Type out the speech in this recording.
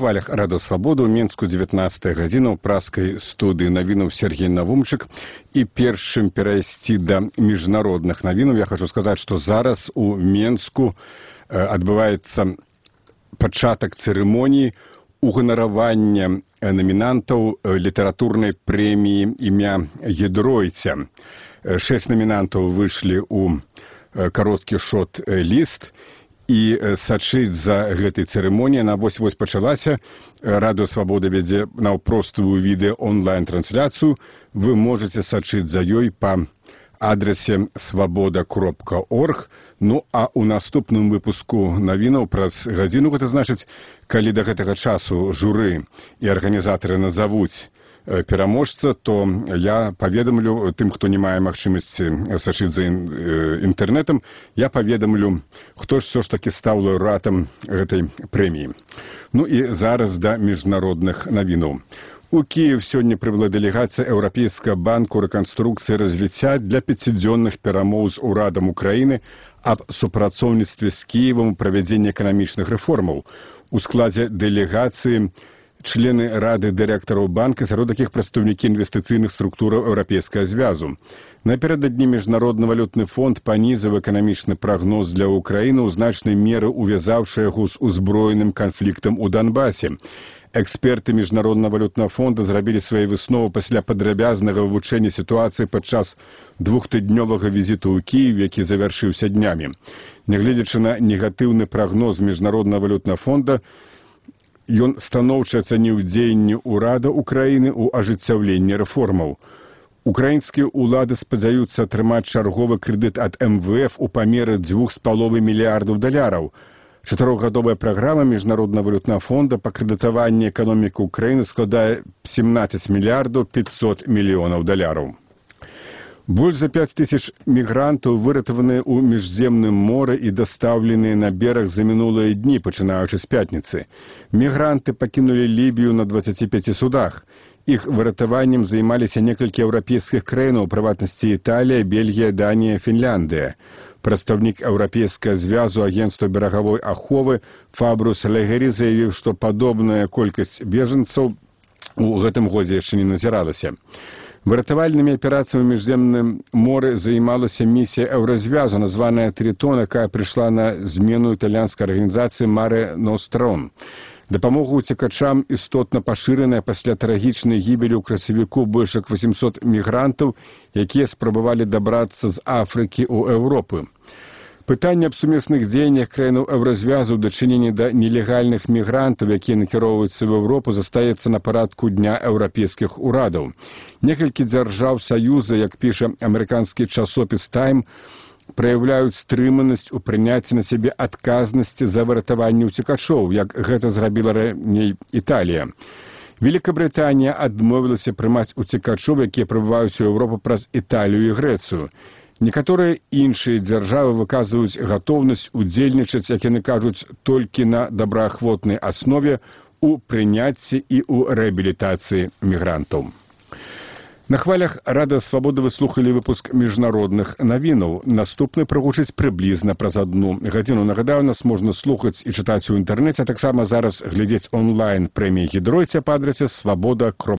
хвалях Рада Свабоды ў Менску 19 гадзіна ў праскай студыі навінаў Сергей Навумчык. І першым перайсці да міжнародных навінаў я хочу сказаць, што зараз у Менску адбываецца пачатак цырымоніі уганаравання намінантаў літаратурнай прэміі імя Гідройця. 6 намінантаў выйшлі ў кароткі шот-ліст. І сачыць за гэтай цырымоніяй на вось-вось пачалася. Радыё Свабода вядзе наўпростую відэа онлайн-трансляцыю. Вы можете сачыць за ёй па адрасе свабода.орг. Ну, а ў наступным выпуску навінаў праз гадзіну, гэта значыць, калі да гэтага часу журы і арганізатары назавуць пераможца, то я паведамлю тым, хто не мае магчымасці сачыць за інтэрнэтам, я паведамлю, хто ж все ж такі стаў лаўрэатам гэтай прэміі. Ну і зараз да міжнародных навінаў. У Кіев сёння прыбыла дэлегацыя Еўрапейскага банку рэканструкцыі і развіцця для 5-дзённых перамоў з урадам Украіны аб супрацоўніцтве з Кіевам у правядзенні эканамічных рэформаў. У складзе дэлегацыі члены Рады дырэктараў банка, сярод якіх прадстаўнікі інвестыцыйных структураў Еўрапейскага звязу. Напярэдадні Міжнародны валютны фонд панізіў эканамічны прагноз для Украіны, ў значнай меры увязаўшы яго з узброеным канфліктам у Донбасе. Эксперты Міжнароднага валютнага фонда зрабілі свае высновы пасля падрабязнага вывучэння сітуацыі падчас двухтыднёвага візіту ў Кіев, які завяршыўся днямі. Нягледзячы на негатыўны прагноз Міжнароднага валютнага фонда, ён станоўча ацаніў дзеянні ўрада Украіны ў ажыццяўленні рэформаў. Украінскія ўлады спадзяюцца атрымаць чарговы крэдыт ад МВФ у памеры $2,5 мільярдаў. 4-гадовая праграма Міжнароднага валютнага фонда па крэдытаванні эканомікі Украіны складае $17 мільярдаў 500 мільёнаў. Больш за 5000 мігрантаў выратаваныя ў міжземным моры і дастаўленыя на бераг за мінулыя дні, пачынаючы з пятніцы. Мігранты пакінулі Лібію на 25 судах. Іх выратаваннем займаліся некалькі еўрапейскіх краінаў, у прыватнасці Італія, Бельгія, Данія, Фінляндыя. Прадстаўнік Еўрапейскага звязу агенцтва берагавой аховы Фабрус Легері заявіў, што падобная колькасць бежанцаў у гэтым годзе яшчэ не назіралася. Выратавальнымі аперацыямі ў міжземным моры займалася місія Еўразвязу, названая Тритон, якая прыйшла на змену італьянскай арганізацыі Маре Ностром. Дапамога ўцекачам істотна пашыраная пасля трагічнай гібелі ў красавіку больш як 800 мігрантаў, якія спрабавалі дабрацца з Афрыкі ў Еўропу. Пытанне аб сумесных дзеяннях краінаў Еўразвязу ў дачыненні да нелегальных мігрантаў, якія накіроўваюцца ў Еўропу, застаецца на парадку дня еўрапейскіх урадаў. Некалькі дзяржаў Саюза, як піша амерыканскі часопіс «Тайм», праяўляюць стрыманасць у прыняцці на сябе адказнасці за выратаванне ўцекачоў, як гэта зрабіла раней Італія. Великабрытанія адмовілася прымаць уцекачоў, якія прыбываюць у Еўропу праз Італію і Грэцыю. Некаторыя іншыя дзяржавы выказваюць гатоўнасць удзельнічаць, як яны кажуць, толькі на добраахвотнай аснове ў прыняцці і ў рэабілітацыі мігрантаў. На хвалях Рада Свабоды вы слухалі выпуск міжнародных навінаў. Наступны прагучыць прыблізна праз 1 гадзіну. Нагадаю, нас можна слухаць і чытаць у інтэрнэце, а таксама зараз глядзець онлайн прэміі Гідройця па адрасе свабода.орг.